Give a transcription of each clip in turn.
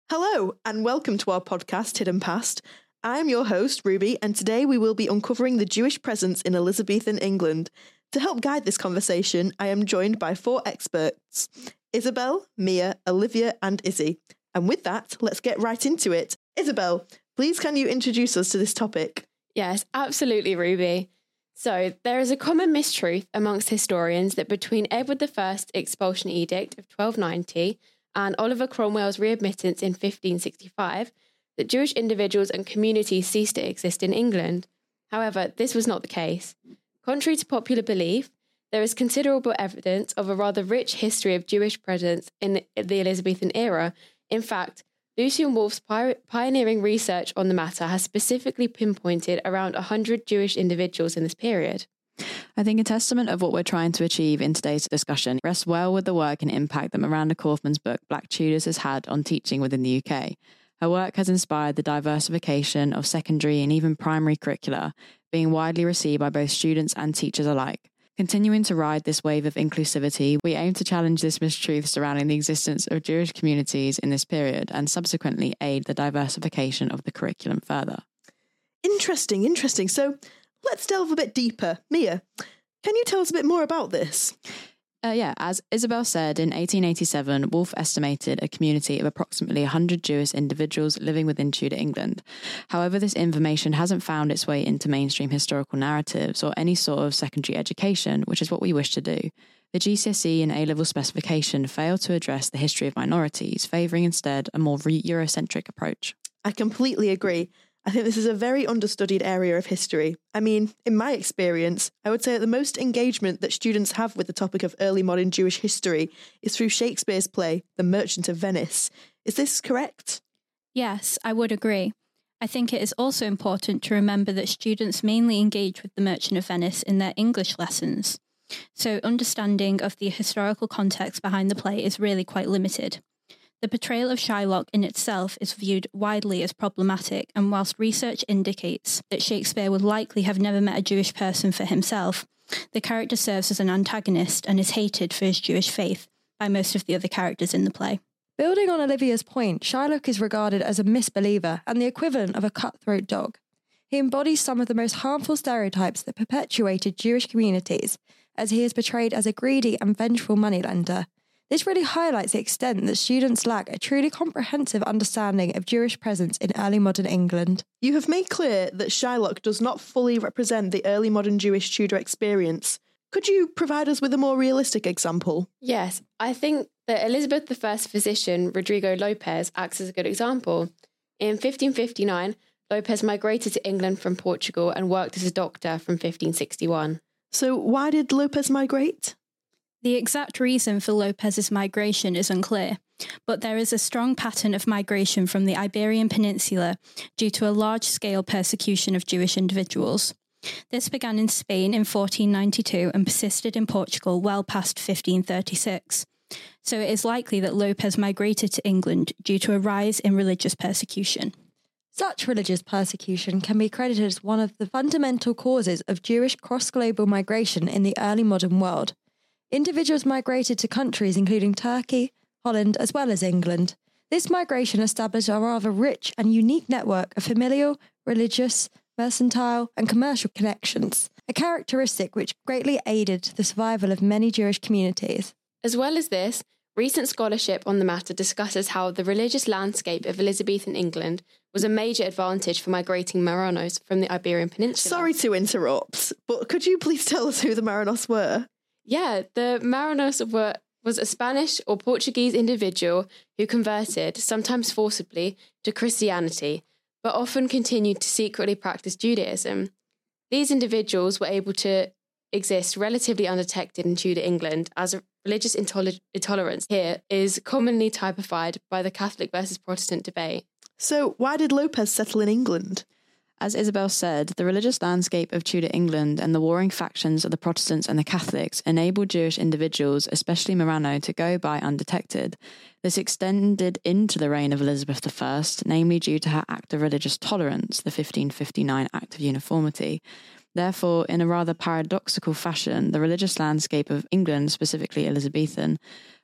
Hello, and welcome to our podcast, Hidden Past. I am your host, Ruby, and today we will be uncovering the Jewish presence in Elizabethan England. To help guide this conversation, I am joined by four experts, Isabel, Mia, Olivia, and Izzy. And with that, let's get right into it. Isabel, please can you introduce us to this topic? Yes, absolutely, Ruby. So, there is a common mistruth amongst historians that between Edward I's expulsion edict of 1290 and Oliver Cromwell's readmittance in 1565, that Jewish individuals and communities ceased to exist in England. However, this was not the case. Contrary to popular belief, there is considerable evidence of a rather rich history of Jewish presence in the Elizabethan era. In fact, Lucian Wolf's pioneering research on the matter has specifically pinpointed around 100 Jewish individuals in this period. I think a testament of what we're trying to achieve in today's discussion rests well with the work and impact that Miranda Kaufman's book Black Tudors has had on teaching within the UK. Her work has inspired the diversification of secondary and even primary curricula, being widely received by both students and teachers alike. Continuing to ride this wave of inclusivity, we aim to challenge this mistruth surrounding the existence of Jewish communities in this period and subsequently aid the diversification of the curriculum further. Interesting. So let's delve a bit deeper. Mia, can you tell us a bit more about this? As Isabel said, in 1887, Wolfe estimated a community of approximately 100 Jewish individuals living within Tudor England. However, this information hasn't found its way into mainstream historical narratives or any sort of secondary education, which is what we wish to do. The GCSE and A-level specification failed to address the history of minorities, favouring instead a more Eurocentric approach. I completely agree. I think this is a very understudied area of history. I mean, in my experience, I would say that the most engagement that students have with the topic of early modern Jewish history is through Shakespeare's play, The Merchant of Venice. Is this correct? Yes, I would agree. I think it is also important to remember that students mainly engage with The Merchant of Venice in their English lessons. So understanding of the historical context behind the play is really quite limited. The portrayal of Shylock in itself is viewed widely as problematic, and whilst research indicates that Shakespeare would likely have never met a Jewish person for himself, the character serves as an antagonist and is hated for his Jewish faith by most of the other characters in the play. Building on Olivia's point, Shylock is regarded as a misbeliever and the equivalent of a cutthroat dog. He embodies some of the most harmful stereotypes that perpetuated Jewish communities, as he is portrayed as a greedy and vengeful moneylender. This really highlights the extent that students lack a truly comprehensive understanding of Jewish presence in early modern England. You have made clear that Shylock does not fully represent the early modern Jewish Tudor experience. Could you provide us with a more realistic example? Yes, I think that Elizabeth I's physician, Rodrigo Lopez, acts as a good example. In 1559, Lopez migrated to England from Portugal and worked as a doctor from 1561. So why did Lopez migrate? The exact reason for Lopez's migration is unclear, but there is a strong pattern of migration from the Iberian Peninsula due to a large-scale persecution of Jewish individuals. This began in Spain in 1492 and persisted in Portugal well past 1536. So it is likely that Lopez migrated to England due to a rise in religious persecution. Such religious persecution can be credited as one of the fundamental causes of Jewish cross-global migration in the early modern world. Individuals migrated to countries including Turkey, Holland, as well as England. This migration established a rather rich and unique network of familial, religious, mercantile, and commercial connections, a characteristic which greatly aided the survival of many Jewish communities. As well as this, recent scholarship on the matter discusses how the religious landscape of Elizabethan England was a major advantage for migrating Marranos from the Iberian Peninsula. Sorry to interrupt, but could you please tell us who the Marranos were? Yeah, the Marranos was a Spanish or Portuguese individual who converted, sometimes forcibly, to Christianity, but often continued to secretly practice Judaism. These individuals were able to exist relatively undetected in Tudor England, as a religious intolerance here is commonly typified by the Catholic versus Protestant debate. So why did Lopez settle in England? As Isabel said, the religious landscape of Tudor England and the warring factions of the Protestants and the Catholics enabled Jewish individuals, especially Marrano, to go by undetected. This extended into the reign of Elizabeth I, namely due to her Act of Religious Tolerance, the 1559 Act of Uniformity. Therefore, in a rather paradoxical fashion, the religious landscape of England, specifically Elizabethan,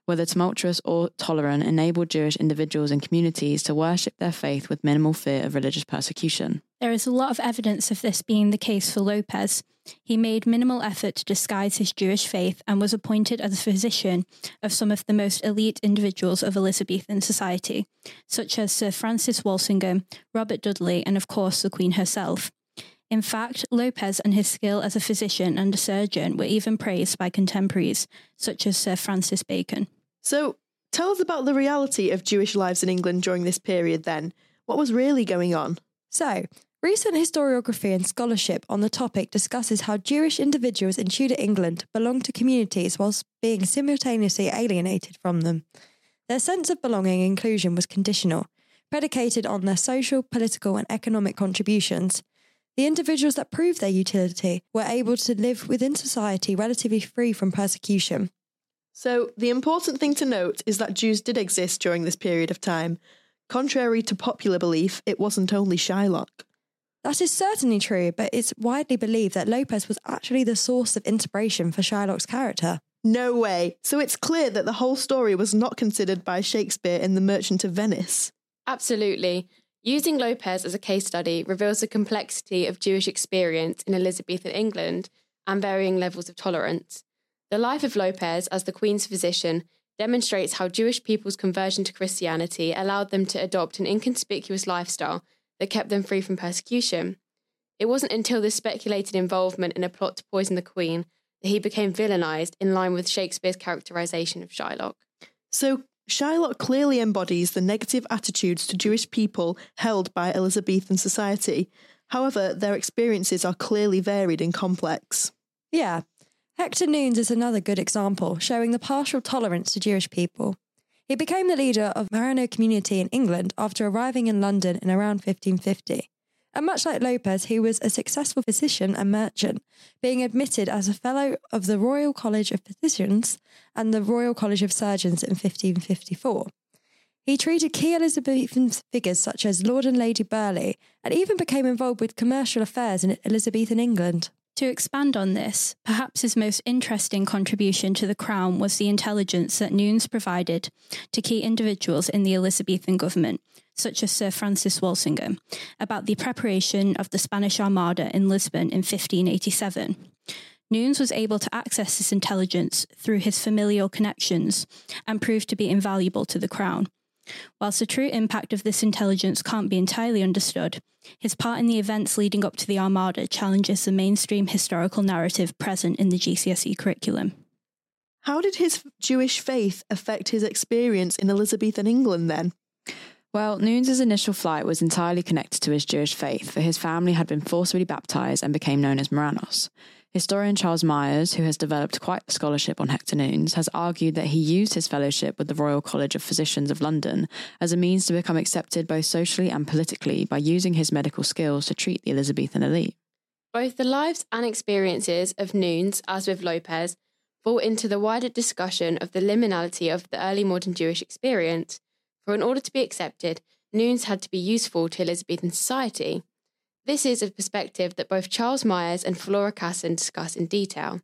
whether tumultuous or tolerant, enabled Jewish individuals and communities to worship their faith with minimal fear of religious persecution. There is a lot of evidence of this being the case for Lopez. He made minimal effort to disguise his Jewish faith and was appointed as a physician of some of the most elite individuals of Elizabethan society, such as Sir Francis Walsingham, Robert Dudley, and of course the Queen herself. In fact, Lopez and his skill as a physician and a surgeon were even praised by contemporaries, such as Sir Francis Bacon. So, tell us about the reality of Jewish lives in England during this period then. What was really going on? So, recent historiography and scholarship on the topic discusses how Jewish individuals in Tudor England belonged to communities whilst being simultaneously alienated from them. Their sense of belonging and inclusion was conditional, predicated on their social, political and economic contributions. The individuals that proved their utility were able to live within society relatively free from persecution. So, the important thing to note is that Jews did exist during this period of time. Contrary to popular belief, it wasn't only Shylock. That is certainly true, but it's widely believed that Lopez was actually the source of inspiration for Shylock's character. No way. So it's clear that the whole story was not considered by Shakespeare in The Merchant of Venice. Absolutely. Using Lopez as a case study reveals the complexity of Jewish experience in Elizabethan England and varying levels of tolerance. The life of Lopez as the Queen's physician demonstrates how Jewish people's conversion to Christianity allowed them to adopt an inconspicuous lifestyle that kept them free from persecution. It wasn't until this speculated involvement in a plot to poison the Queen that he became villainised in line with Shakespeare's characterisation of Shylock. So, Shylock clearly embodies the negative attitudes to Jewish people held by Elizabethan society. However, their experiences are clearly varied and complex. Yeah, Hector Nunes is another good example, showing the partial tolerance to Jewish people. He became the leader of Marano community in England after arriving in London in around 1550. And much like Lopez, he was a successful physician and merchant, being admitted as a fellow of the Royal College of Physicians and the Royal College of Surgeons in 1554. He treated key Elizabethan figures such as Lord and Lady Burleigh, and even became involved with commercial affairs in Elizabethan England. To expand on this, perhaps his most interesting contribution to the Crown was the intelligence that Nunes provided to key individuals in the Elizabethan government, such as Sir Francis Walsingham, about the preparation of the Spanish Armada in Lisbon in 1587. Nunes was able to access this intelligence through his familial connections and proved to be invaluable to the Crown. Whilst the true impact of this intelligence can't be entirely understood, his part in the events leading up to the Armada challenges the mainstream historical narrative present in the GCSE curriculum. How did his Jewish faith affect his experience in Elizabethan England then? Well, Nunes' initial flight was entirely connected to his Jewish faith, for his family had been forcibly baptised and became known as Marranos. Historian Charles Myers, who has developed quite a scholarship on Hector Nunes, has argued that he used his fellowship with the Royal College of Physicians of London as a means to become accepted both socially and politically by using his medical skills to treat the Elizabethan elite. Both the lives and experiences of Nunes, as with Lopez, fall into the wider discussion of the liminality of the early modern Jewish experience. For in order to be accepted, Nunes had to be useful to Elizabethan society. This is a perspective that both Charles Myers and Flora Casson discuss in detail.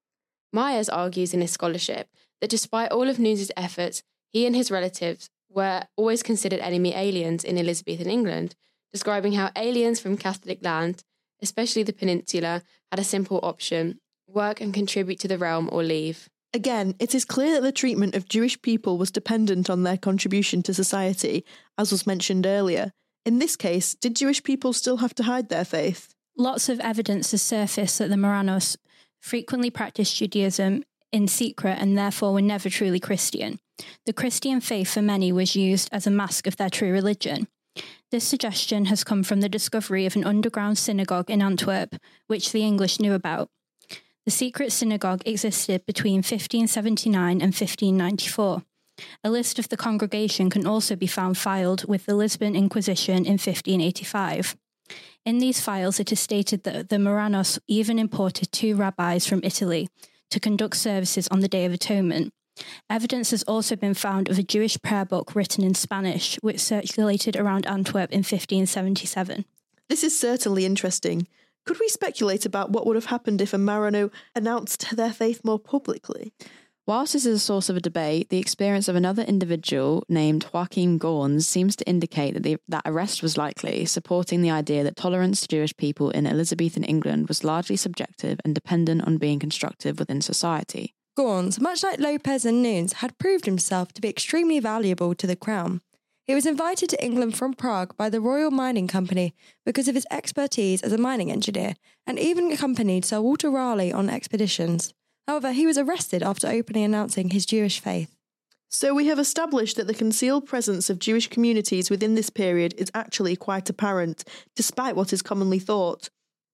Myers argues in his scholarship that despite all of Nunes' efforts, he and his relatives were always considered enemy aliens in Elizabethan England, describing how aliens from Catholic land, especially the peninsula, had a simple option: work and contribute to the realm or leave. Again, it is clear that the treatment of Jewish people was dependent on their contribution to society, as was mentioned earlier. In this case, did Jewish people still have to hide their faith? Lots of evidence has surfaced that the Marranos frequently practiced Judaism in secret and therefore were never truly Christian. The Christian faith for many was used as a mask of their true religion. This suggestion has come from the discovery of an underground synagogue in Antwerp, which the English knew about. The secret synagogue existed between 1579 and 1594. A list of the congregation can also be found filed with the Lisbon Inquisition in 1585. In these files, it is stated that the Marranos even imported 2 rabbis from Italy to conduct services on the Day of Atonement. Evidence has also been found of a Jewish prayer book written in Spanish, which circulated around Antwerp in 1577. This is certainly interesting. Could we speculate about what would have happened if a Marrano announced their faith more publicly? Whilst this is a source of a debate, the experience of another individual named Joachim Gorns seems to indicate that arrest was likely, supporting the idea that tolerance to Jewish people in Elizabethan England was largely subjective and dependent on being constructive within society. Gorns, much like Lopez and Nunes, had proved himself to be extremely valuable to the crown. He was invited to England from Prague by the Royal Mining Company because of his expertise as a mining engineer, and even accompanied Sir Walter Raleigh on expeditions. However, he was arrested after openly announcing his Jewish faith. So we have established that the concealed presence of Jewish communities within this period is actually quite apparent, despite what is commonly thought.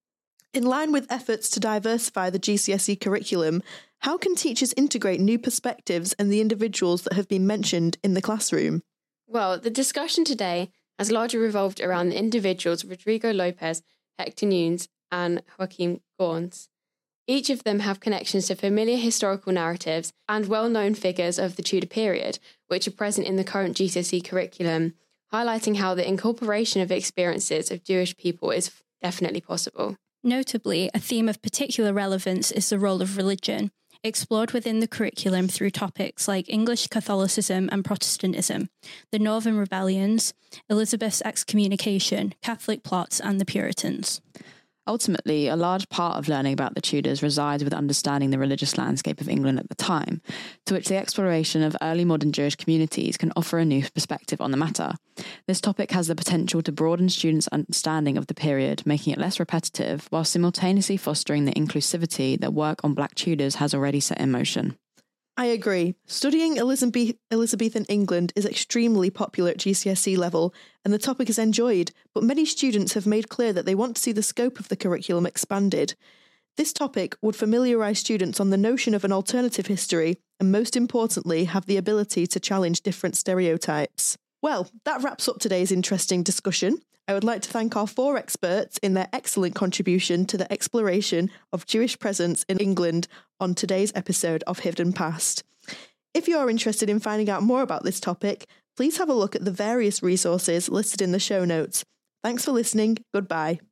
In line with efforts to diversify the GCSE curriculum, how can teachers integrate new perspectives and the individuals that have been mentioned in the classroom? Well, the discussion today has largely revolved around the individuals Rodrigo Lopez, Hector Nunes, and Joachim Gorns. Each of them have connections to familiar historical narratives and well-known figures of the Tudor period, which are present in the current GCSE curriculum, highlighting how the incorporation of experiences of Jewish people is definitely possible. Notably, a theme of particular relevance is the role of religion, explored within the curriculum through topics like English Catholicism and Protestantism, the Northern Rebellions, Elizabeth's excommunication, Catholic plots, and the Puritans. Ultimately, a large part of learning about the Tudors resides with understanding the religious landscape of England at the time, to which the exploration of early modern Jewish communities can offer a new perspective on the matter. This topic has the potential to broaden students' understanding of the period, making it less repetitive, while simultaneously fostering the inclusivity that work on Black Tudors has already set in motion. I agree. Studying Elizabethan England is extremely popular at GCSE level, and the topic is enjoyed, but many students have made clear that they want to see the scope of the curriculum expanded. This topic would familiarise students on the notion of an alternative history, and most importantly, have the ability to challenge different stereotypes. Well, that wraps up today's interesting discussion. I would like to thank our 4 experts in their excellent contribution to the exploration of Jewish presence in England on today's episode of Hidden Past. If you are interested in finding out more about this topic, please have a look at the various resources listed in the show notes. Thanks for listening. Goodbye.